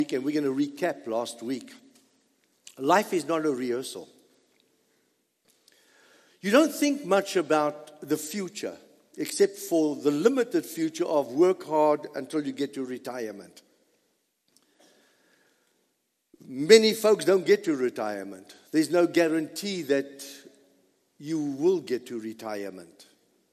And we're going to recap last week. Life is not a rehearsal. You don't think much about the future, except for the limited future of work hard until you get to retirement. Many folks don't get to retirement. There's no guarantee that you will get to retirement.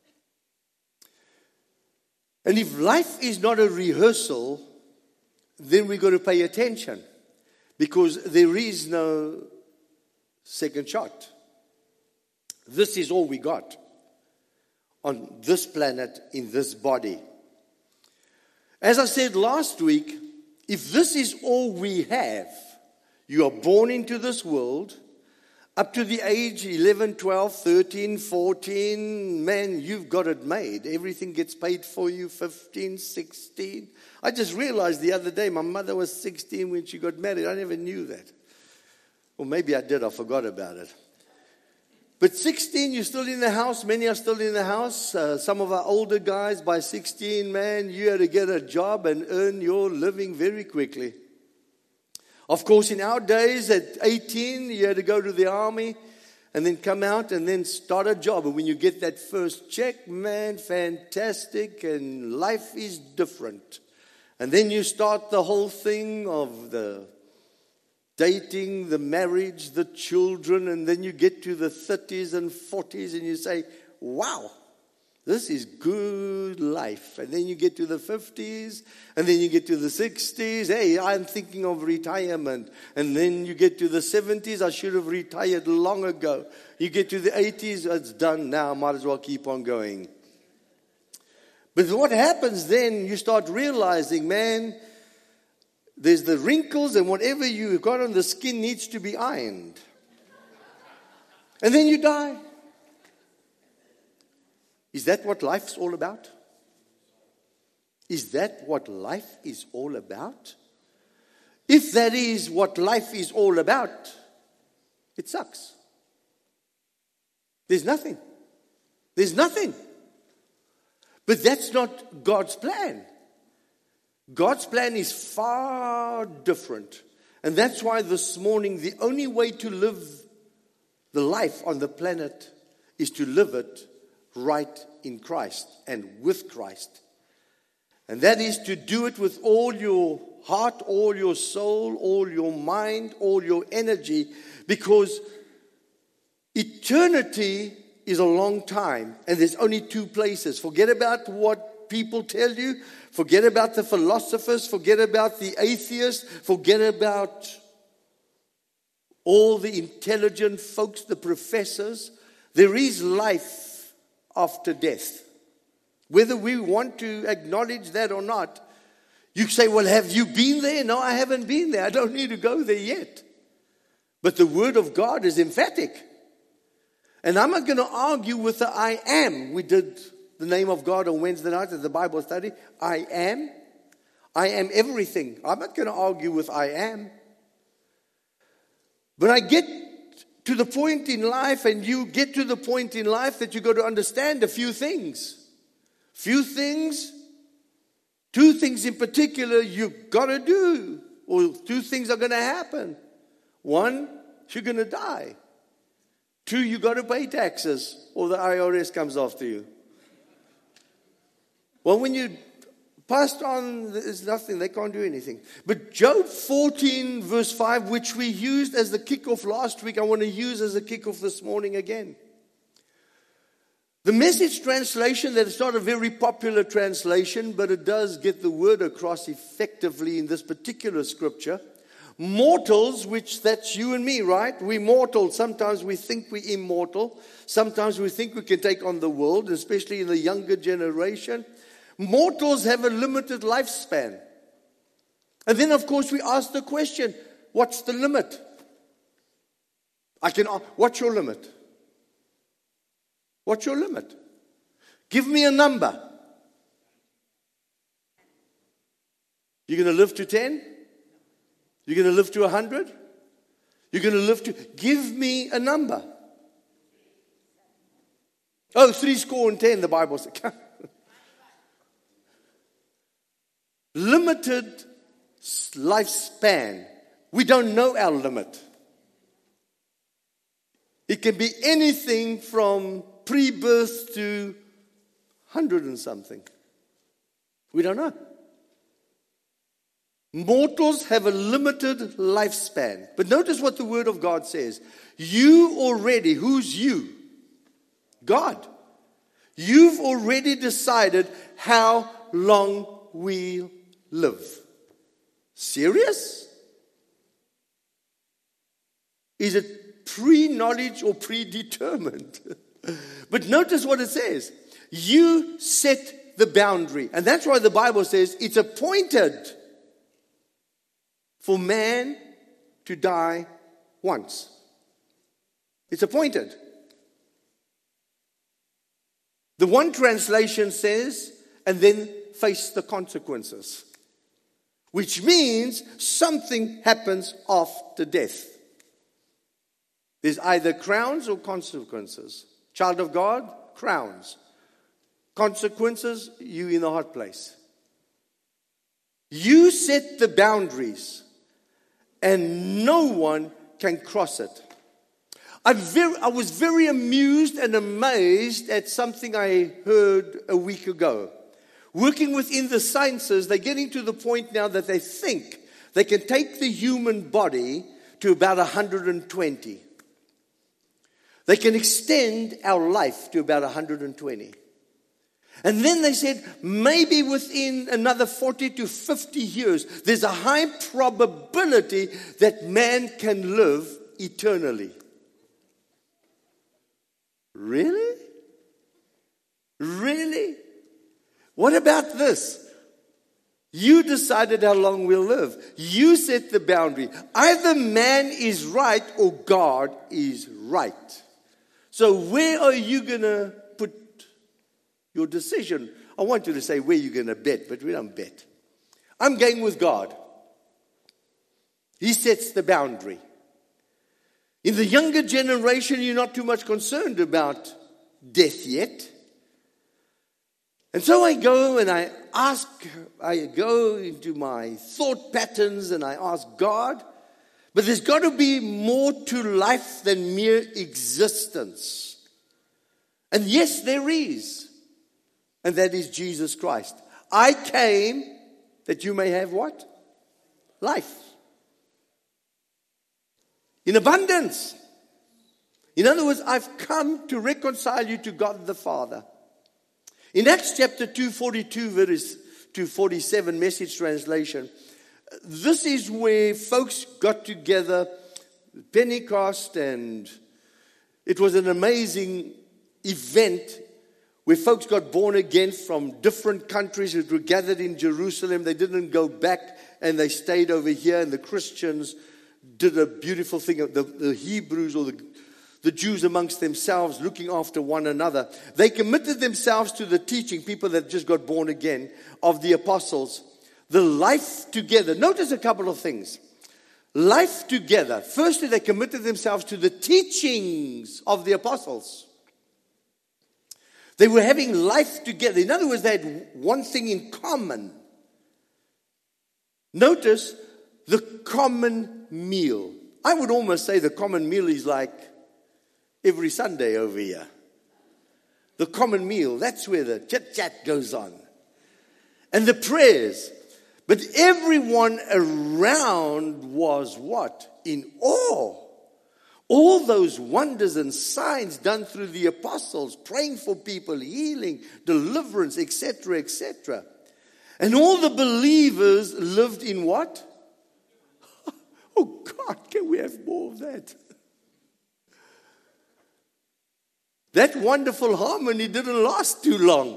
And if life is not a rehearsal, then we've got to pay attention, because there is no second shot. This is all we got on this planet, in this body. As I said last week, if this is all we have, you are born into this world, up to the age 11, 12, 13, 14, man, you've got it made. Everything gets paid for you, 15, 16. I just realized the other day my mother was 16 when she got married. I never knew that. Or maybe I did, I forgot about it. But 16, you're still in the house. Many are still in the house. Some of our older guys, by 16, man, you had to get a job and earn your living very quickly. Of course, in our days, at 18, you had to go to the army and then come out and then start a job. And when you get that first check, man, fantastic, and life is different. And then you start the whole thing of the dating, the marriage, the children, and then you get to the 30s and 40s and you say, wow, this is good life. And then you get to the 50s, and then you get to the 60s. Hey, I'm thinking of retirement. And then you get to the 70s. I should have retired long ago. You get to the 80s. It's done now. Might as well keep on going. But what happens then, you start realizing, man, there's the wrinkles, and whatever you got on the skin needs to be ironed. And then you die. Is that what life's all about? Is that what life is all about? If that is what life is all about, it sucks. There's nothing. There's nothing. But that's not God's plan. God's plan is far different. And that's why this morning, the only way to live the life on the planet is to live it right in Christ and with Christ. And that is to do it with all your heart, all your soul, all your mind, all your energy, because eternity is a long time, and there's only two places. Forget about what people tell you. Forget about the philosophers. Forget about the atheists. Forget about all the intelligent folks, the professors. There is life after death. Whether we want to acknowledge that or not, you say, well, have you been there? No, I haven't been there. I don't need to go there yet. But the Word of God is emphatic. And I'm not going to argue with the I am. We did the name of God on Wednesday night at the Bible study. I am. I am everything. I'm not going to argue with I am. But I get to the point in life, and you get to the point in life that you got to understand a few things. Few things, two things in particular you got to do, or two things are going to happen. One, you're going to die. Two, you got to pay taxes, or the IRS comes after you. Well, when you passed on, there's nothing, they can't do anything. But Job 14 verse 5, which we used as the kickoff last week, I want to use as a kickoff this morning again. The Message translation, that is not a very popular translation, but it does get the word across effectively in this particular scripture. Mortals, which that's you and me, right? We're mortal. Sometimes we think we're immortal. Sometimes we think we can take on the world, especially in the younger generation. Mortals have a limited lifespan. And then, of course, we ask the question, what's the limit? What's your limit? What's your limit? Give me a number. You're going to live to 10? You're going to live to 100? You're going to live to... Give me a number. Oh, 70, the Bible says. Limited lifespan. We don't know our limit. It can be anything from pre-birth to 100 and something. We don't know. Mortals have a limited lifespan. But notice what the Word of God says. You already, who's you? God. You've already decided how long we'll live. Serious? Is it pre-knowledge or predetermined? But notice what it says. You set the boundary. And that's why the Bible says it's appointed for man to die once. It's appointed. The one translation says, and then face the consequences. Which means something happens after death. There's either crowns or consequences. Child of God, crowns. Consequences, you in the hot place. You set the boundaries, and no one can cross it. I was very amused and amazed at something I heard a week ago. Working within the sciences, they're getting to the point now that they think they can take the human body to about 120. They can extend our life to about 120. And then they said, maybe within another 40 to 50 years, there's a high probability that man can live eternally. Really? Really? What about this? You decided how long we'll live. You set the boundary. Either man is right or God is right. So where are you going to put your decision? I want you to say where you're going to bet, but we don't bet. I'm going with God. He sets the boundary. In the younger generation, you're not too much concerned about death yet. And so I go and I go into my thought patterns and I ask God, but there's got to be more to life than mere existence. And yes, there is. And that is Jesus Christ. I came that you may have what? Life. In abundance. In other words, I've come to reconcile you to God the Father. In Acts chapter 2:42, verse 2:47, Message translation, this is where folks got together, Pentecost, and it was an amazing event where folks got born again from different countries that were gathered in Jerusalem. They didn't go back and they stayed over here, and the Christians did a beautiful thing. The Hebrews or the Jews amongst themselves, looking after one another. They committed themselves to the teaching, people that just got born again, of the apostles. The life together. Notice a couple of things. Life together. Firstly, they committed themselves to the teachings of the apostles. They were having life together. In other words, they had one thing in common. Notice the common meal. I would almost say the common meal is like every Sunday over here. The common meal, that's where the chit-chat goes on. And the prayers. But everyone around was what? In awe. All those wonders and signs done through the apostles, praying for people, healing, deliverance, etc., etc. And all the believers lived in what? Oh God, can we have more of that? That wonderful harmony didn't last too long.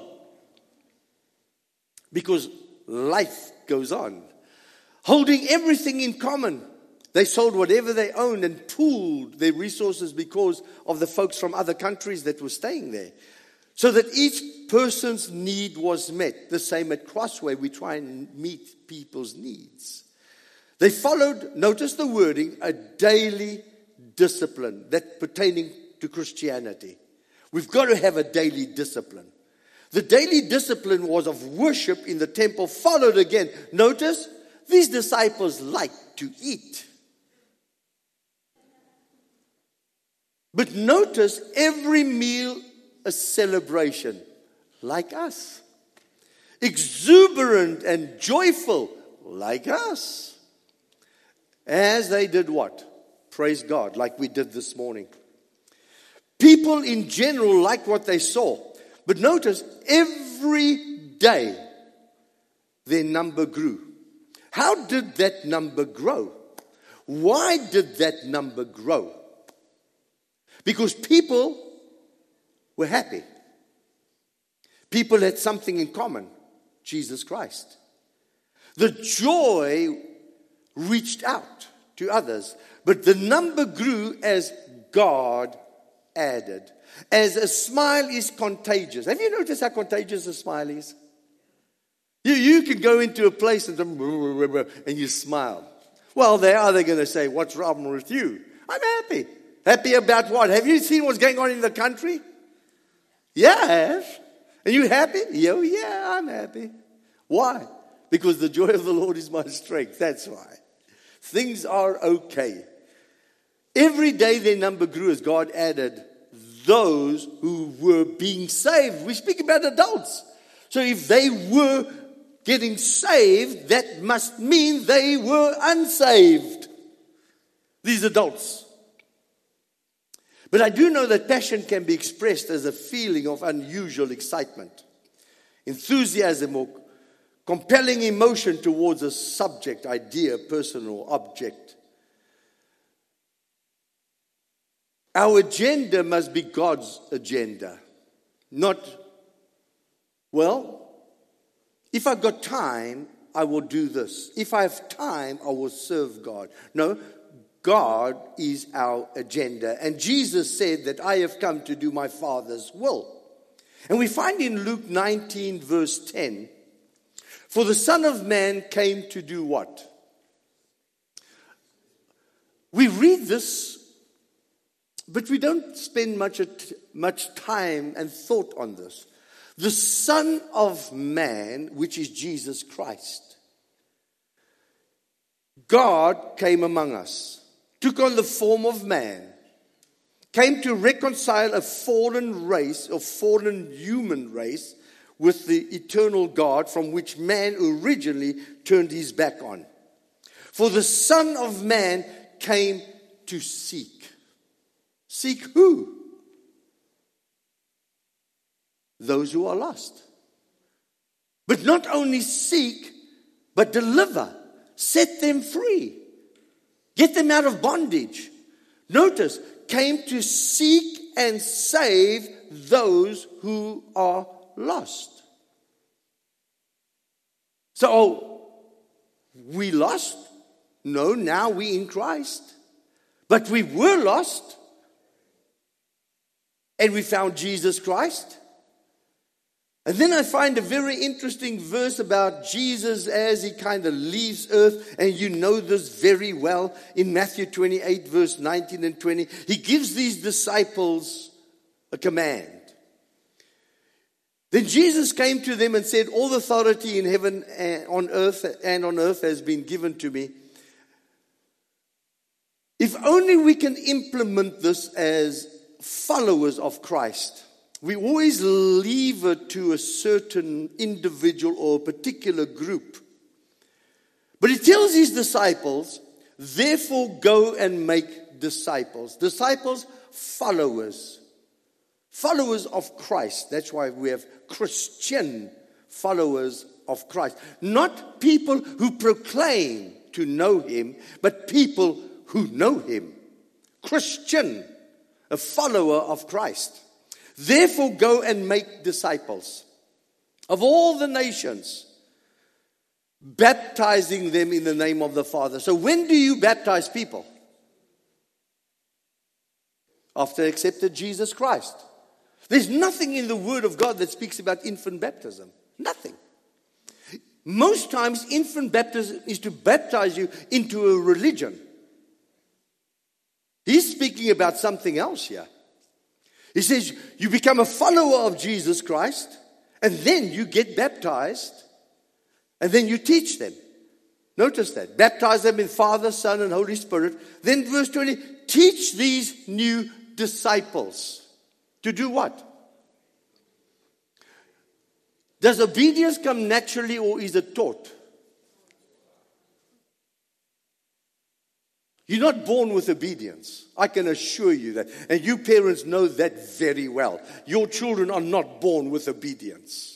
Because life goes on. Holding everything in common. They sold whatever they owned and pooled their resources because of the folks from other countries that were staying there. So that each person's need was met. The same at Crossway, we try and meet people's needs. They followed, notice the wording, a daily discipline that pertaining to Christianity. We've got to have a daily discipline. The daily discipline was of worship in the temple, followed again. Notice these disciples like to eat. But notice every meal a celebration, like us. Exuberant and joyful, like us. As they did what? Praise God, like we did this morning. People in general liked what they saw. But notice, every day their number grew. How did that number grow? Why did that number grow? Because people were happy. People had something in common, Jesus Christ. The joy reached out to others, but the number grew as God added. As a smile is contagious. Have you noticed how contagious a smile is? You can go into a place and you smile. Well, they're either going to say, what's wrong with you? I'm happy. Happy about what? Have you seen what's going on in the country? Yeah, I have. Are you happy? Yeah, I'm happy. Why? Because the joy of the Lord is my strength. That's why. Things are okay. Every day their number grew as God added those who were being saved. We speak about adults. So if they were getting saved, that must mean they were unsaved. These adults. But I do know that passion can be expressed as a feeling of unusual excitement, enthusiasm, or compelling emotion towards a subject, idea, person, or object. Our agenda must be God's agenda. Not, well, if I've got time, I will do this. If I have time, I will serve God. No, God is our agenda. And Jesus said that I have come to do my Father's will. And we find in Luke 19 verse 10, for the Son of Man came to do what? We read this, but we don't spend much time and thought on this. The Son of Man, which is Jesus Christ. God came among us, took on the form of man, came to reconcile a fallen race, or fallen human race, with the eternal God from which man originally turned his back on. For the Son of Man came to seek. Seek who? Those who are lost. But not only seek, but deliver. Set them free. Get them out of bondage. Notice, came to seek and save those who are lost. So, we lost? No, now we in Christ. But we were lost. And we found Jesus Christ. And then I find a very interesting verse about Jesus as he kind of leaves earth. And you know this very well in Matthew 28 verse 19 and 20. He gives these disciples a command. Then Jesus came to them and said, all authority in heaven and on earth has been given to me. If only we can implement this as followers of Christ. We always leave it to a certain individual or a particular group. But he tells his disciples, therefore go and make disciples. Disciples, followers. Followers of Christ. That's why we have Christian followers of Christ. Not people who proclaim to know him, but people who know him. Christian, a follower of Christ. Therefore go and make disciples of all the nations, baptizing them in the name of the Father. So when do you baptize people? After they accepted Jesus Christ. There's nothing in the Word of God that speaks about infant baptism. Nothing. Most times infant baptism is to baptize you into a religion. He's speaking about something else here. He says you become a follower of Jesus Christ, and then you get baptized, and then you teach them. Notice that. Baptize them in Father, Son, and Holy Spirit. Then verse 20, teach these new disciples to do what? Does obedience come naturally or is it taught? You're not born with obedience. I can assure you that. And you parents know that very well. Your children are not born with obedience.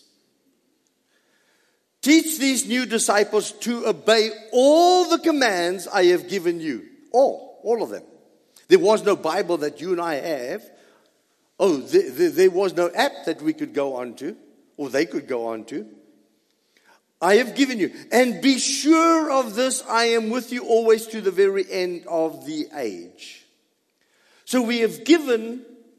Teach these new disciples to obey all the commands I have given you. All of them. There was no Bible that you and I have. Oh, there was no app that we could go on to, or they could go on to. I have given you. And be sure of this, I am with you always to the very end of the age. So we have given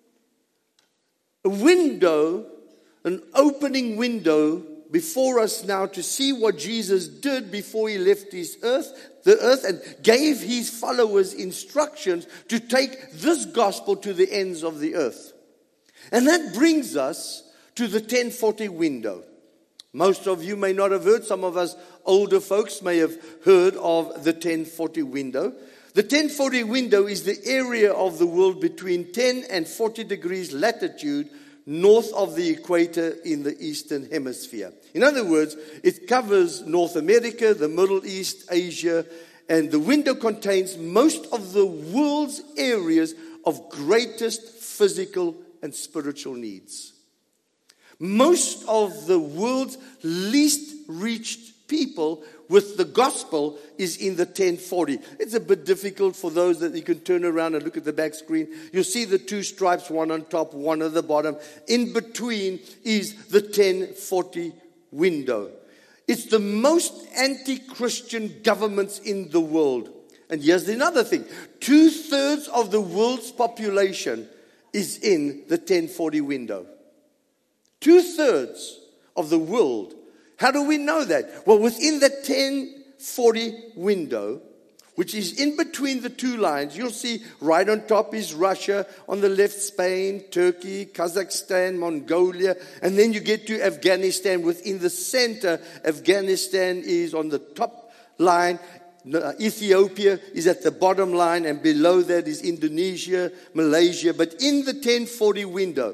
a window, an opening window before us now to see what Jesus did before he left the earth, and gave his followers instructions to take this gospel to the ends of the earth. And that brings us to the 1040 window. Most of you may not have heard. Some of us older folks may have heard of the 1040 window. The 1040 window is the area of the world between 10 and 40 degrees latitude north of the equator in the Eastern Hemisphere. In other words, it covers North America, the Middle East, Asia, and the window contains most of the world's areas of greatest physical and spiritual needs. Most of the world's least reached people with the gospel is in the 1040. It's a bit difficult for those that you can turn around and look at the back screen. You'll see the two stripes, one on top, one at the bottom. In between is the 1040 window. It's the most anti-Christian governments in the world. And here's another thing. 2/3 of the world's population is in the 1040 window. 2/3 of the world. How do we know that? Well, within the 1040 window, which is in between the two lines, you'll see right on top is Russia, on the left Spain, Turkey, Kazakhstan, Mongolia, and then you get to Afghanistan. Within the center, Afghanistan is on the top line. Ethiopia is at the bottom line, and below that is Indonesia, Malaysia. But in the 1040 window,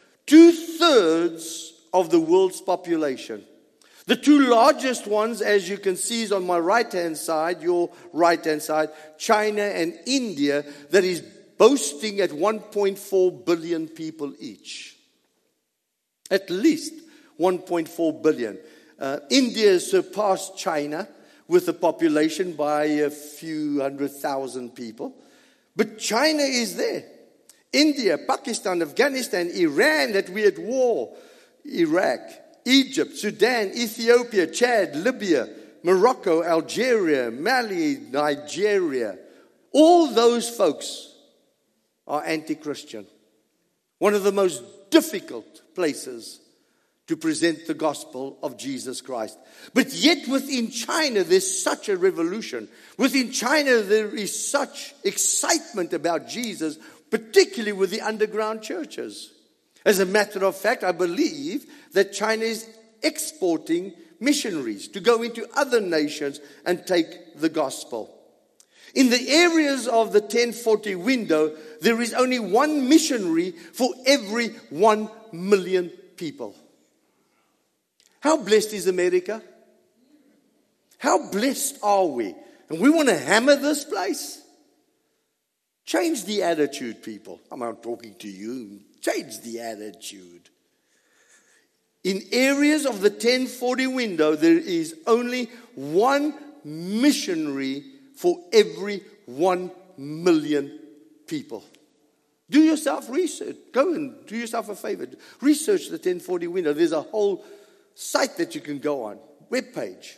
2/3 of the world's population. The two largest ones, as you can see, is on my right-hand side, your right-hand side, China and India, that is boasting at 1.4 billion people each. At least 1.4 billion. India has surpassed China with a population by a few 100,000 people. But China is there. India, Pakistan, Afghanistan, Iran, that we're at war, Iraq, Egypt, Sudan, Ethiopia, Chad, Libya, Morocco, Algeria, Mali, Nigeria. All those folks are anti-Christian. One of the most difficult places to present the gospel of Jesus Christ. But yet within China, there's such a revolution. Within China, there is such excitement about Jesus, particularly with the underground churches. As a matter of fact, I believe that China is exporting missionaries to go into other nations and take the gospel. In the areas of the 1040 window, there is only one missionary for every 1 million people. How blessed is America? How blessed are we? And we want to hammer this place? Change the attitude, people. I'm not talking to you. Change the attitude. In areas of the 1040 window, there is only one missionary for every 1 million people. Do yourself research. Go and do yourself a favor. Research the 1040 window. There's a whole site that you can go on, webpage.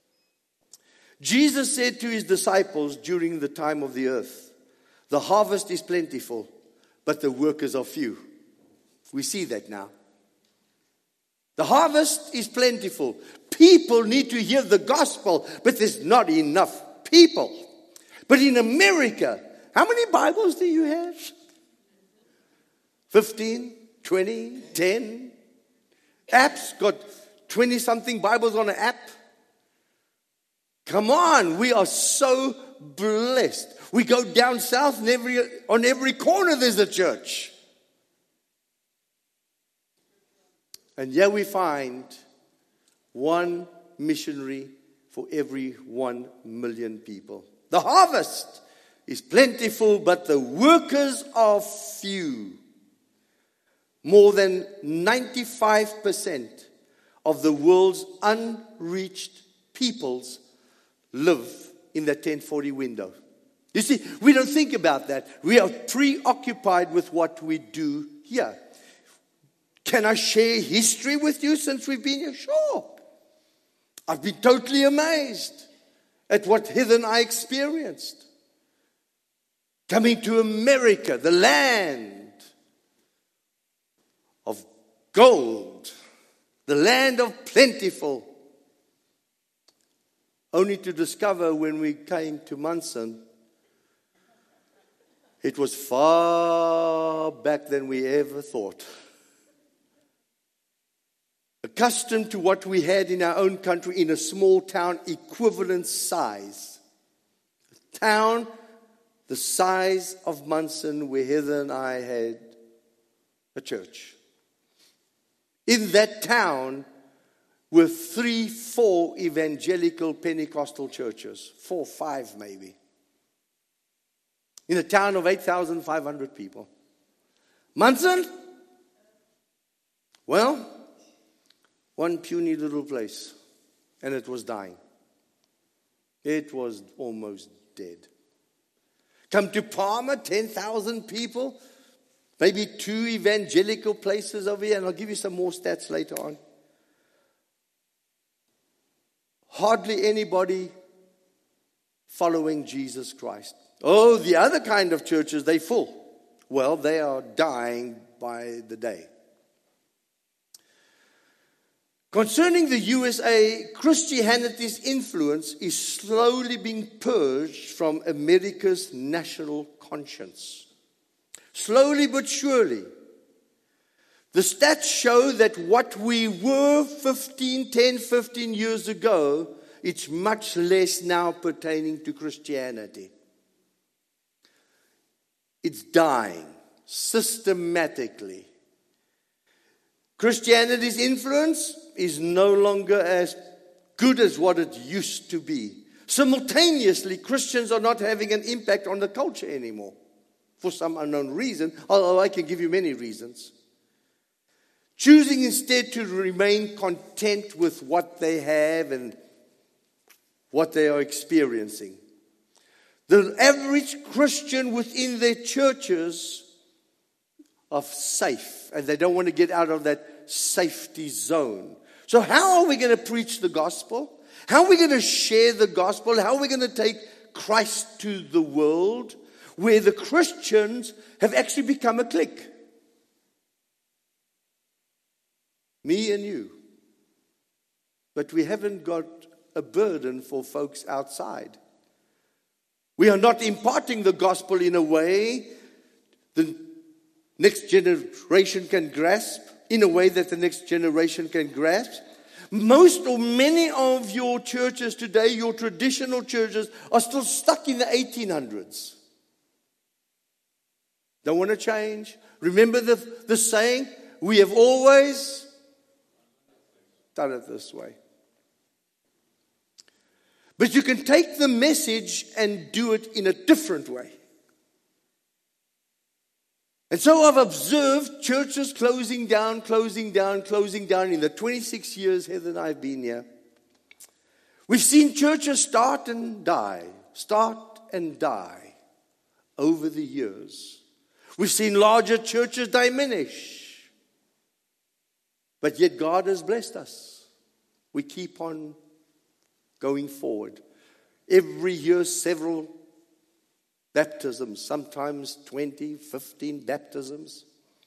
Jesus said to his disciples during the time of the earth, the harvest is plentiful, but the workers are few. We see that now. The harvest is plentiful. People need to hear the gospel, but there's not enough people. But in America, how many Bibles do you have? 15, 20, 10? Apps, got 20-something Bibles on an app. Come on, we are so blessed. We go down south and on every corner there's a church. And here we find one missionary for every 1 million people. The harvest is plentiful, but the workers are few. More than 95% of the world's unreached peoples live in the 1040 window. You see, we don't think about that. We are preoccupied with what we do here. Can I share history with you since we've been here? Sure. I've been totally amazed at what Heather and I experienced. Coming to America, the land of gold, the land of plentiful. Only to discover when we came to Munson, it was far back than we ever thought. Accustomed to what we had in our own country in a small town equivalent size. A town the size of Munson where Heather and I had a church. In that town were 3-4 evangelical Pentecostal churches. 4, 5 maybe. In a town of 8,500 people. Munson? Well, one puny little place. And it was dying. It was almost dead. Come to Palmer, 10,000 people. Maybe 2 evangelical places over here. And I'll give you some more stats later on. Hardly anybody following Jesus Christ. Oh, the other kind of churches, they're full. Well, they are dying by the day. Concerning the USA, Christianity's influence is slowly being purged from America's national conscience. Slowly but surely. The stats show that what we were 10, 15 years ago, it's much less now pertaining to Christianity. It's dying systematically. Christianity's influence is no longer as good as what it used to be. Simultaneously, Christians are not having an impact on the culture anymore. For some unknown reason, although I can give you many reasons. Choosing instead to remain content with what they have and what they are experiencing. The average Christian within their churches are safe, and they don't want to get out of that safety zone. So how are we going to preach the gospel? How are we going to share the gospel? How are we going to take Christ to the world where the Christians have actually become a clique? Me and you. But we haven't got a burden for folks outside. We are not imparting the gospel in a way the next generation can grasp, in a way that the next generation can grasp. Most or many of your churches today, your traditional churches, are still stuck in the 1800s. Don't want to change. Remember the saying, we have always done it this way. But you can take the message and do it in a different way. And so I've observed churches closing down in the 26 years Heather and I have been here. We've seen churches start and die over the years. We've seen larger churches diminish. But yet God has blessed us. We keep on going forward. Every year, several baptisms, sometimes 20, 15 baptisms.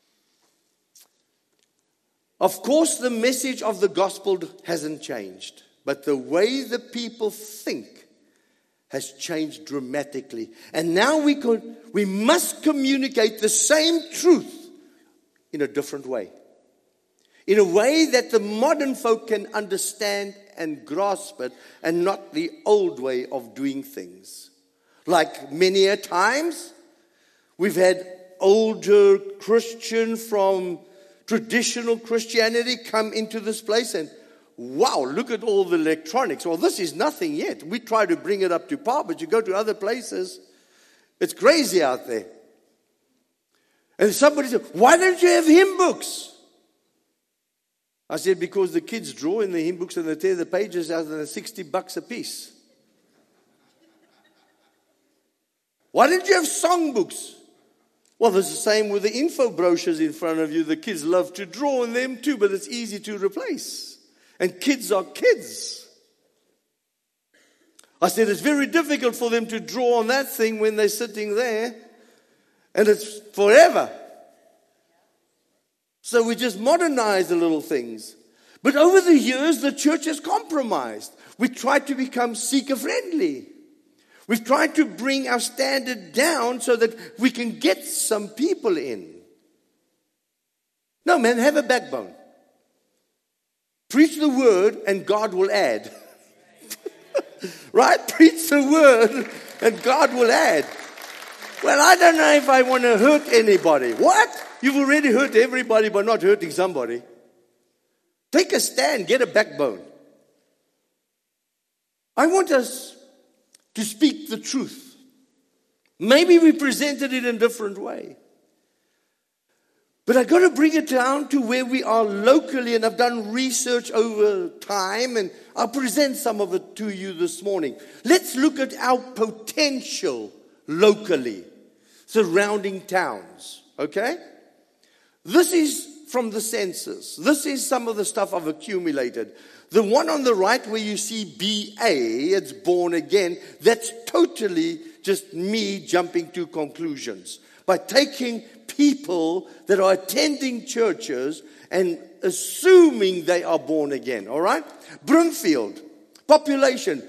Of course, the message of the gospel hasn't changed, but the way the people think has changed dramatically. And now we must communicate the same truth in a different way. in a way that the modern folk can understand and grasp it, and not the old way of doing things. Like many a times, we've had older Christian from traditional Christianity come into this place and, wow, look at all the electronics. Well, this is nothing yet. We try to bring it up to par, but you go to other places, it's crazy out there. And somebody said, why don't you have hymn books? I said, because the kids draw in the hymn books and they tear the pages out and they're $60 a piece. Why don't you have song books? Well, it's the same with the info brochures in front of you. The kids love to draw in them too, but it's easy to replace. And kids are kids. I said, it's very difficult for them to draw on that thing when they're sitting there. And it's forever. So we just modernize the little things. But over the years, the church has compromised. We tried to become seeker-friendly. We've tried to bring our standard down so that we can get some people in. No, man, have a backbone. Preach the word and God will add. Right? Preach the word and God will add. Well, I don't know if I want to hurt anybody. What? You've already hurt everybody by not hurting somebody. Take a stand. Get a backbone. I want us to speak the truth. Maybe we presented it in a different way. But I've got to bring it down to where we are locally, and I've done research over time, and I'll present some of it to you this morning. Let's look at our potential locally, surrounding towns, okay? This is from the census. This is some of the stuff I've accumulated. The one on the right where you see BA, it's born again, that's totally just me jumping to conclusions. By taking people that are attending churches and assuming they are born again, all right? Broomfield, population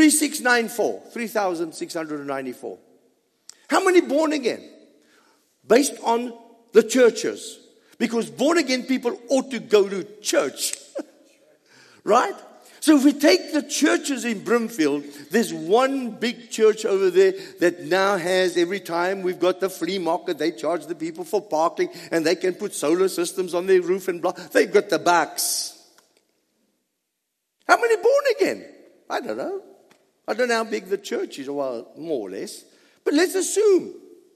3,694. How many born again? Based on the churches. Because born again people ought to go to church. Right? So if we take the churches in Broomfield, there's one big church over there that now has, every time we've got the flea market, they charge the people for parking and they can put solar systems on their roof and blah. They've got the bucks. How many born again? I don't know. I don't know how big the church is, well, more or less. But let's assume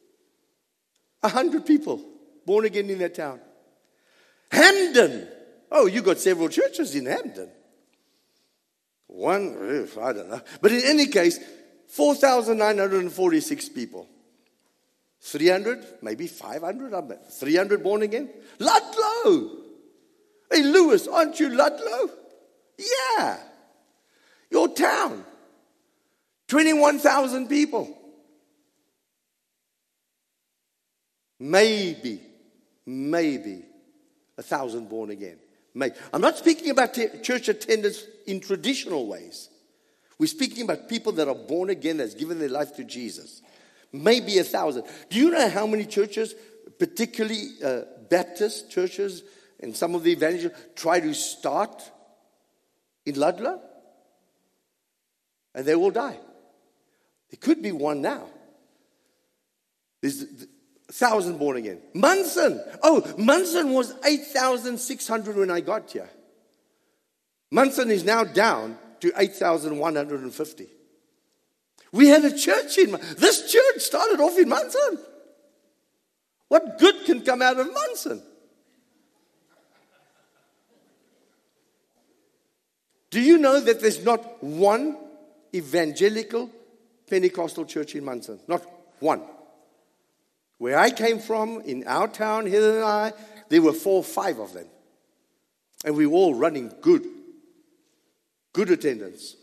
100 people born again in that town. Hamden. Oh, you got several churches in Hamden. One, I don't know. But in any case, 4,946 people. 300, maybe 500, I bet. 300 born again. Ludlow. Hey, Lewis, aren't you Ludlow? Yeah. Your town. 21,000 people. Maybe 1,000 born again. I'm not speaking about church attendance in traditional ways. We're speaking about people that are born again, that's given their life to Jesus. Maybe 1,000. Do you know how many churches, particularly Baptist churches and some of the evangelists, try to start in Ludlow? And they will die. There could be one now. There's 1,000 born again. Munson. Oh, Munson was 8,600 when I got here. Munson is now down to 8,150. We had a church in Munson. This church started off in Munson. What good can come out of Munson? Do you know that there's not one evangelical Pentecostal church in Munson? Not one. Where I came from, in our town, Heather and I, there were 4 or 5 of them. And we were all running good attendance.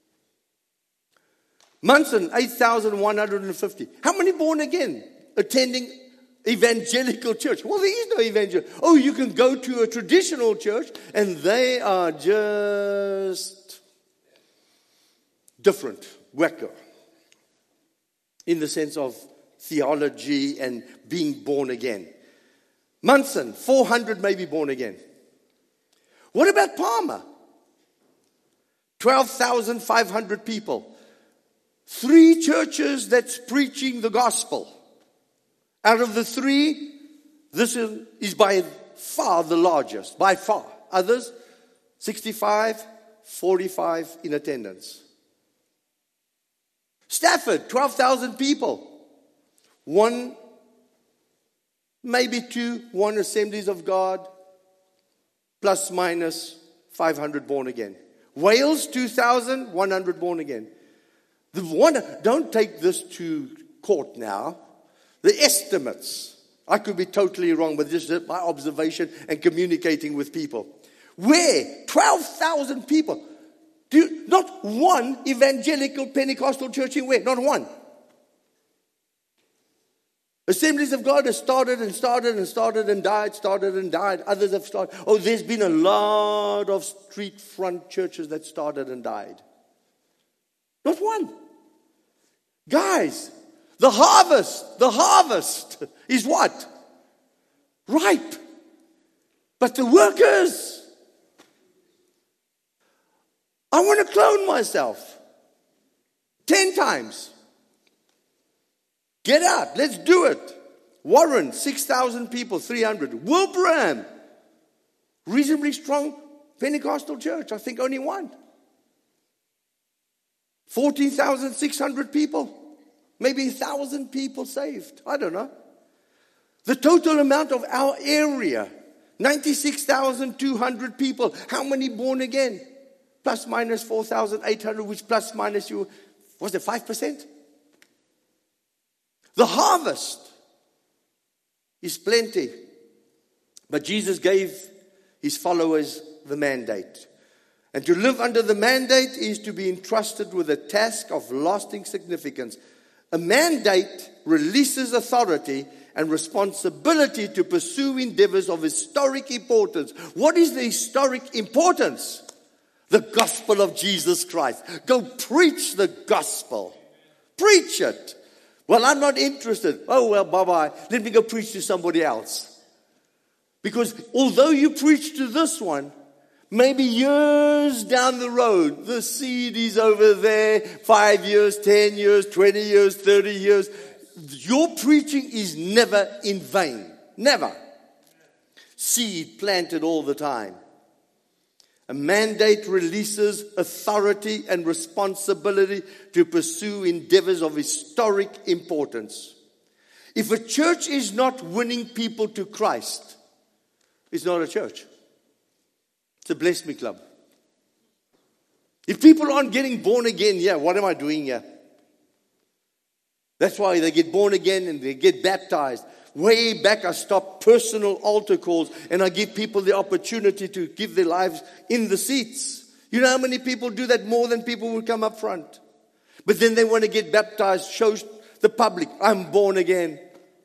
Munson, 8,150. How many born again attending evangelical church? Well, there is no evangelical. Oh, you can go to a traditional church and they are just different, wacko. In the sense of theology and being born again. Munson, 400 maybe born again. What about Palmer? 12,500 people. 3 churches that's preaching the gospel. Out of the 3, this is by far the largest, by far. Others, 65, 45 in attendance. Stafford, 12,000 people. 1, maybe 2, 1 Assemblies of God, plus minus 500 born again. Wales, 2,100 born again. Don't take this to court now. The estimates, I could be totally wrong, but this is my observation and communicating with people. Where? 12,000 people. Not one evangelical Pentecostal church in where? Not one. Assemblies of God have started and died. Others have started. Oh, there's been a lot of street front churches that started and died. Not one. Guys, the harvest is what? Ripe. But the workers, I want to clone myself 10 times. Get out. Let's do it. Warren, 6,000 people, 300. Wilbraham, reasonably strong Pentecostal church. I think only one. 14,600 people. Maybe 1,000 people saved. I don't know. The total amount of our area, 96,200 people. How many born again? Plus minus 4,800, which plus minus was it 5%? The harvest is plenty. But Jesus gave his followers the mandate. And to live under the mandate is to be entrusted with a task of lasting significance. A mandate releases authority and responsibility to pursue endeavors of historic importance. What is the historic importance? The gospel of Jesus Christ. Go preach the gospel. Preach it. Well, I'm not interested. Oh, well, bye-bye. Let me go preach to somebody else. Because although you preach to this one, maybe years down the road, the seed is over there, 5 years, 10 years, 20 years, 30 years. Your preaching is never in vain. Never. Seed planted all the time. A mandate releases authority and responsibility to pursue endeavors of historic importance. If a church is not winning people to Christ, it's not a church. It's a bless me club. If people aren't getting born again here, what am I doing here? That's why they get born again and they get baptized. Way back, I stopped personal altar calls and I give people the opportunity to give their lives in the seats. You know how many people do that? More than people will come up front. But then they want to get baptized, show the public, I'm born again.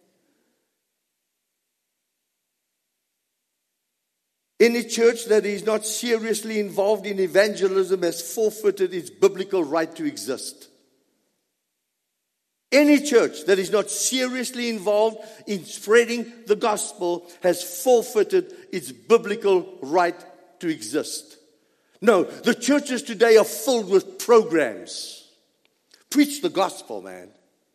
Any church that is not seriously involved in evangelism has forfeited its biblical right to exist. Any church that is not seriously involved in spreading the gospel has forfeited its biblical right to exist. No, the churches today are filled with programs. Preach the gospel, man.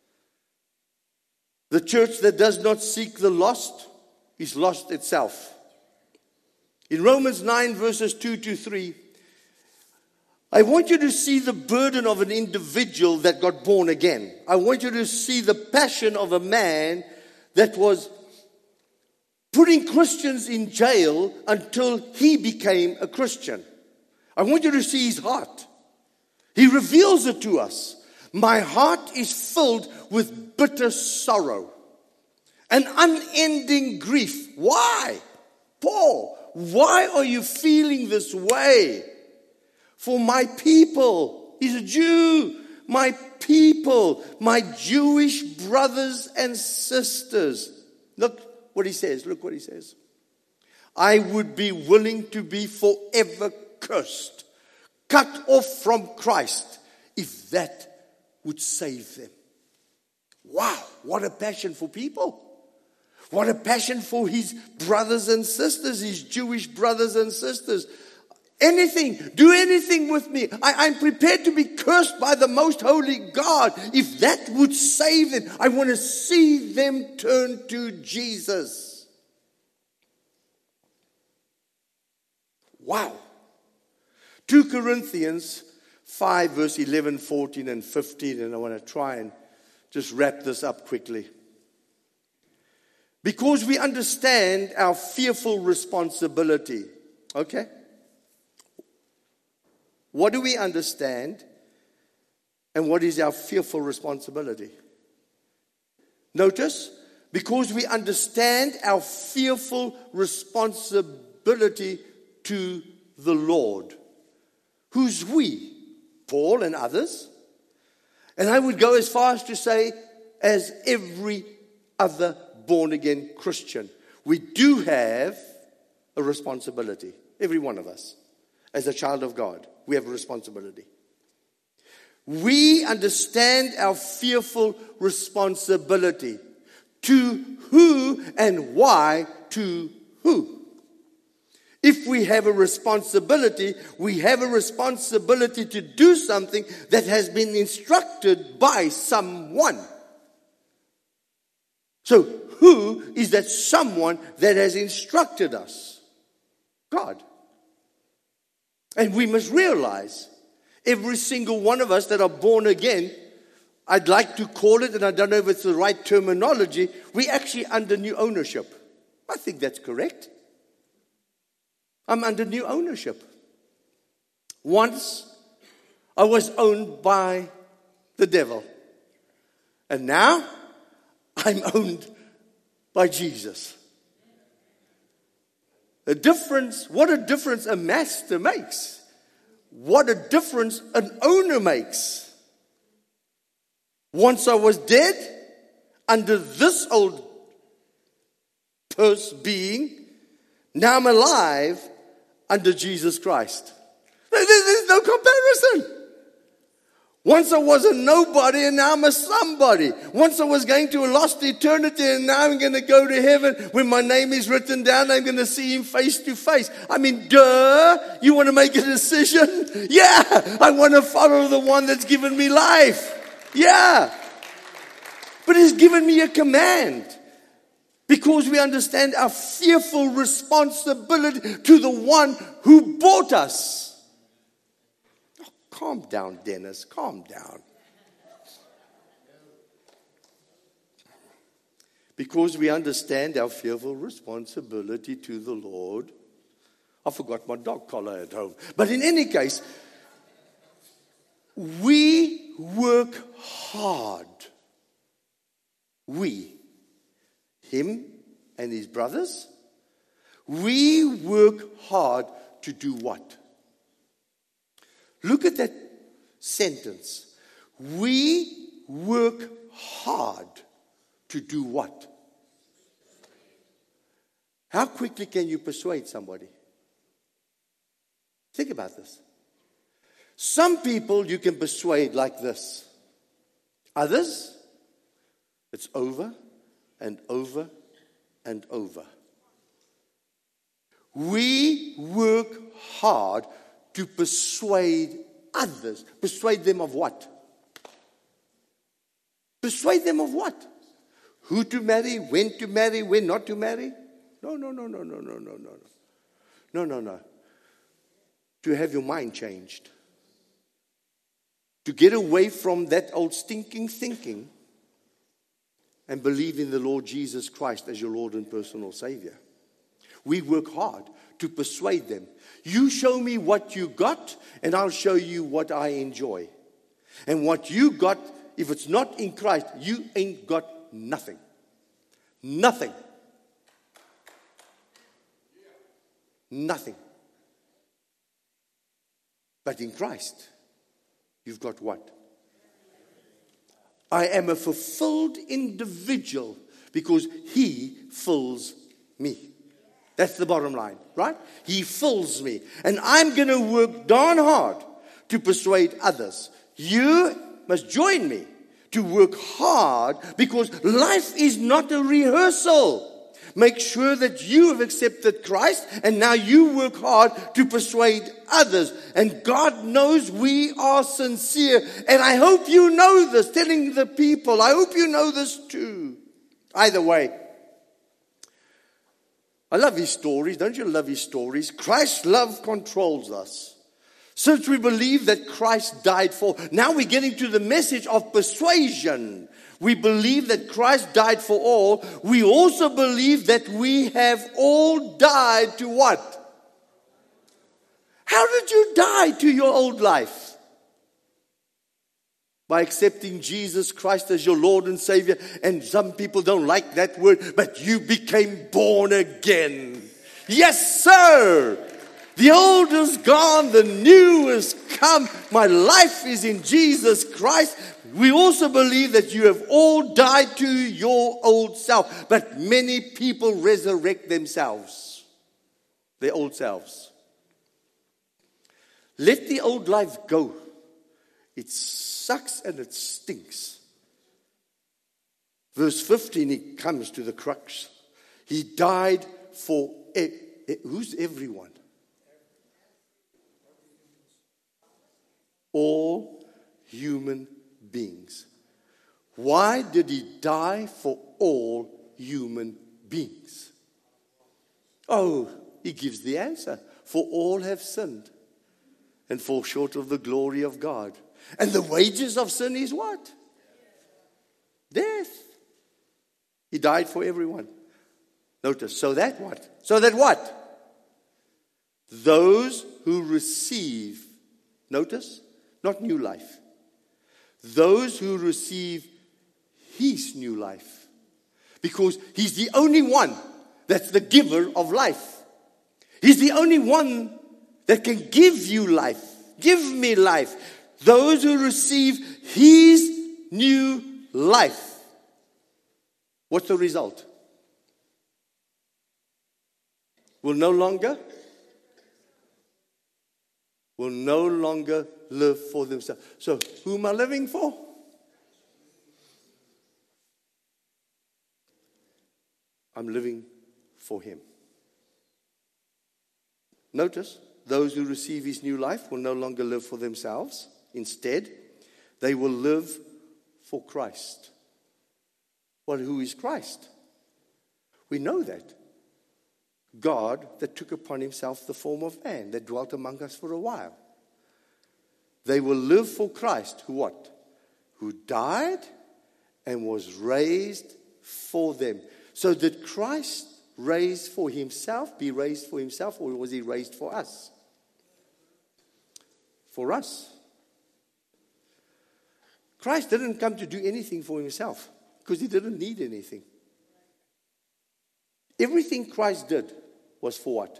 The church that does not seek the lost is lost itself. In Romans 9 verses 2-3, I want you to see the burden of an individual that got born again. I want you to see the passion of a man that was putting Christians in jail until he became a Christian. I want you to see his heart. He reveals it to us. My heart is filled with bitter sorrow and unending grief. Why? Paul, why are you feeling this way? For my people, he's a Jew, my people, my Jewish brothers and sisters. Look what he says, look what he says. I would be willing to be forever cursed, cut off from Christ, if that would save them. Wow, what a passion for people. What a passion for his brothers and sisters, his Jewish brothers and sisters. Anything, do anything with me. I'm prepared to be cursed by the most holy God. If that would save them, I want to see them turn to Jesus. Wow. 2 Corinthians 5 verse 11, 14 and 15. And I want to try and just wrap this up quickly. Because we understand our fearful responsibility. Okay? What do we understand? And what is our fearful responsibility? Notice, because we understand our fearful responsibility to the Lord. Who's we? Paul and others. And I would go as far as to say, as every other born-again Christian. We do have a responsibility. Every one of us. As a child of God, we have a responsibility. We understand our fearful responsibility. To who and why to who? If we have a responsibility, we have a responsibility to do something that has been instructed by someone. So, who is that someone that has instructed us? God. And we must realize, every single one of us that are born again, I'd like to call it, and I don't know if it's the right terminology, we actually under new ownership. I think that's correct. I'm under new ownership. Once, I was owned by the devil. And now, I'm owned by Jesus. A difference, what a difference a master makes. What a difference an owner makes. Once I was dead under this old being. Now I'm alive under Jesus Christ. There's no comparison. Once I was a nobody and now I'm a somebody. Once I was going to a lost eternity and now I'm going to go to heaven. When my name is written down, I'm going to see him face to face. I mean, duh, you want to make a decision? Yeah, I want to follow the one that's given me life. Yeah. But he's given me a command. Because we understand our fearful responsibility to the one who bought us. Calm down, Dennis. Calm down. Because we understand our fearful responsibility to the Lord. I forgot my dog collar at home. But in any case, we work hard. We, him and his brothers, we work hard to do what? Look at that sentence. We work hard to do what? How quickly can you persuade somebody? Think about this. Some people you can persuade like this. Others, it's over and over and over. We work hard to persuade others. Persuade them of what? Persuade them of what? Who to marry, when not to marry? No. No. To have your mind changed. To get away from that old stinking thinking and believe in the Lord Jesus Christ as your Lord and personal Savior. We work hard to persuade them. You show me what you got, and I'll show you what I enjoy. And what you got, if it's not in Christ, you ain't got nothing. Nothing. Nothing. But in Christ, you've got what? I am a fulfilled individual because he fills me. That's the bottom line, right? He fills me. And I'm going to work darn hard to persuade others. You must join me to work hard because life is not a rehearsal. Make sure that you have accepted Christ and now you work hard to persuade others. And God knows we are sincere. And I hope you know this, telling the people. I hope you know this too. Either way. I love his stories. Don't you love his stories? Christ's love controls us. Since we believe that Christ died for, now we're getting to the message of persuasion. We believe that Christ died for all. We also believe that we have all died to what? How did you die to your old life? By accepting Jesus Christ as your Lord and Savior. And some people don't like that word, but you became born again. Yes, sir. The old is gone, the new has come. My life is in Jesus Christ. We also believe that you have all died to your old self. But many people resurrect themselves, their old selves. Let the old life go. It sucks and it stinks. Verse 15, he comes to the crux. He died for, who's everyone? All human beings. Why did he die for all human beings? Oh, he gives the answer. For all have sinned and fall short of the glory of God. And the wages of sin is what? Death. He died for everyone. Notice, so that what? So that what? Those who receive, notice, not new life. Those who receive his new life. Because he's the only one that's the giver of life. He's the only one that can give you life. Give me life. Those who receive his new life. What's the result? Will no longer live for themselves. So, who am I living for? I'm living for him. Notice, those who receive his new life will no longer live for themselves. Instead, they will live for Christ. Well, who is Christ? We know that. God that took upon himself the form of man, that dwelt among us for a while. They will live for Christ, who what? Who died and was raised for them. So did Christ be raised for himself, or was he raised for us? For us. Christ didn't come to do anything for himself, because he didn't need anything. Everything Christ did was for what?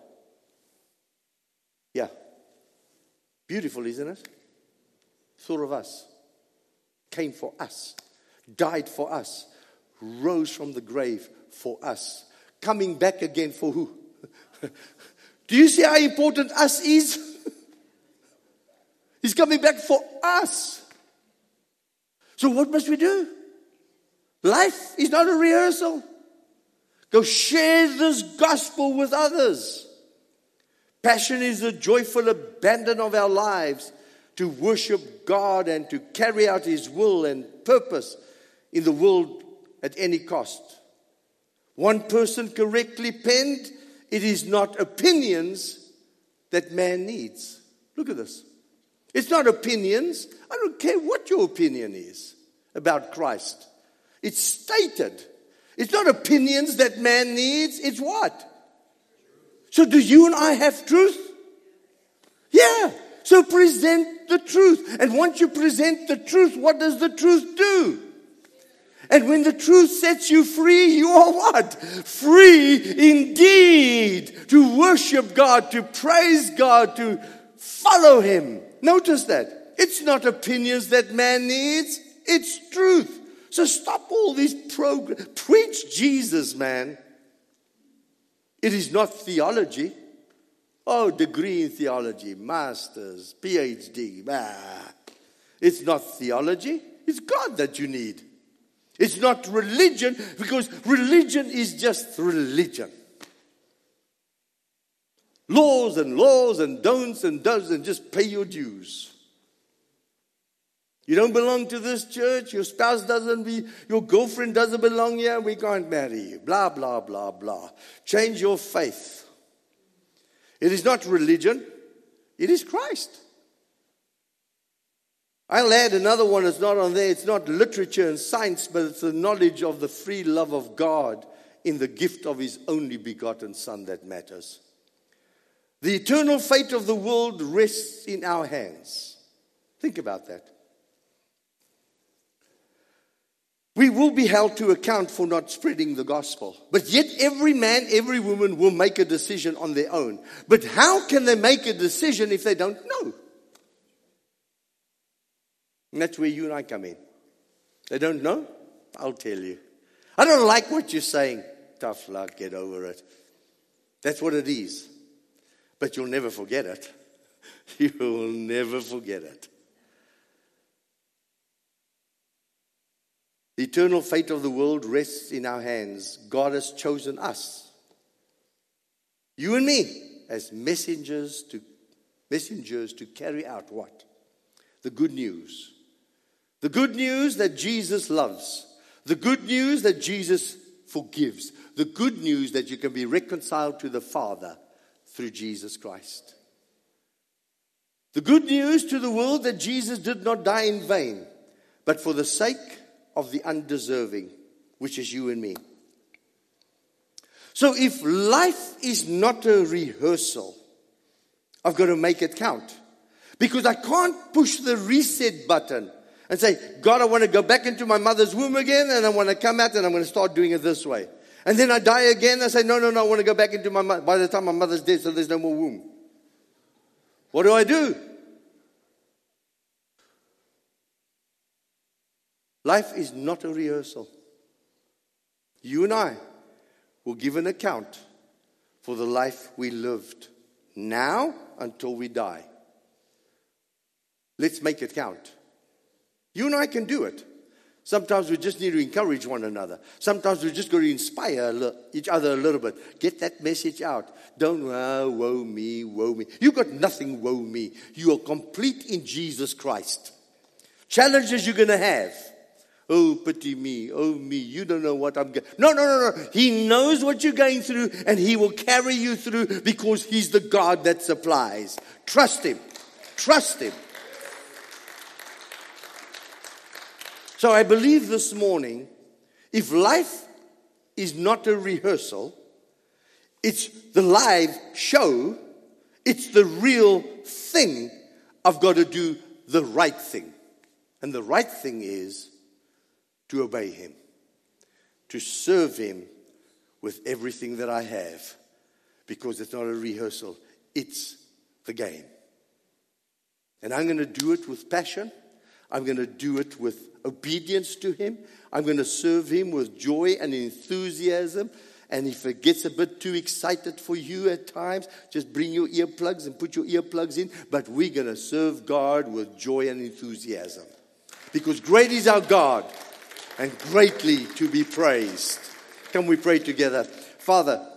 Yeah. Beautiful, isn't it? Thought of us. Came for us. Died for us. Rose from the grave for us. Coming back again for who? Do you see how important us is? He's coming back for us. So what must we do? Life is not a rehearsal. Go share this gospel with others. Passion is the joyful abandon of our lives to worship God and to carry out his will and purpose in the world at any cost. One person correctly penned, it is not opinions that man needs. Look at this. It's not opinions. I don't care what your opinion is about Christ. It's stated. It's not opinions that man needs. It's what? So do you and I have truth? Yeah. So present the truth. And once you present the truth, what does the truth do? And when the truth sets you free, you are what? Free indeed. To worship God, to praise God, to follow him. Notice that. It's not opinions that man needs. It's truth. So stop all these programs. Preach Jesus, man. It is not theology. Oh, degree in theology, master's, PhD. Bah. It's not theology. It's God that you need. It's not religion, because religion is just religion. Laws and laws and don'ts and does, and just pay your dues. You don't belong to this church, your spouse your girlfriend doesn't belong here, we can't marry you. Blah, blah, blah, blah. Change your faith. It is not religion, it is Christ. I'll add another one that's not on there. It's not literature and science, but it's the knowledge of the free love of God in the gift of His only begotten Son that matters. The eternal fate of the world rests in our hands. Think about that. We will be held to account for not spreading the gospel. But yet every man, every woman will make a decision on their own. But how can they make a decision if they don't know? And that's where you and I come in. They don't know? I'll tell you. I don't like what you're saying. Tough luck, get over it. That's what it is. But you'll never forget it. You will never forget it. The eternal fate of the world rests in our hands. God has chosen us, you and me, as messengers to carry out what? The good news. The good news that Jesus loves. The good news that Jesus forgives. The good news that you can be reconciled to the Father through Jesus Christ. The good news to the world that Jesus did not die in vain, but for the sake of the undeserving, which is you and me. So if life is not a rehearsal, I've got to make it count. Because I can't push the reset button and say, God, I want to go back into my mother's womb again, and I want to come out and I'm going to start doing it this way. And then I die again, I say, no, I want to go back into my mother. By the time my mother's dead, so there's no more womb. What do? Life is not a rehearsal. You and I will give an account for the life we lived now until we die. Let's make it count. You and I can do it. Sometimes we just need to encourage one another. Sometimes we just got to inspire each other a little bit. Get that message out. Don't, woe me, woe me. You got nothing, woe me. You are complete in Jesus Christ. Challenges you're going to have. Oh, pity me. Oh, me. You don't know what I'm going. No. He knows what you're going through, and He will carry you through because He's the God that supplies. Trust Him. Trust Him. So I believe this morning, if life is not a rehearsal, it's the live show, it's the real thing, I've got to do the right thing. And the right thing is to obey Him, to serve Him with everything that I have, because it's not a rehearsal, it's the game. And I'm going to do it with passion. I'm going to do it with obedience to Him. I'm going to serve Him with joy and enthusiasm. And if it gets a bit too excited for you at times, just bring your earplugs and put your earplugs in. But we're going to serve God with joy and enthusiasm. Because great is our God and greatly to be praised. Can we pray together? Father,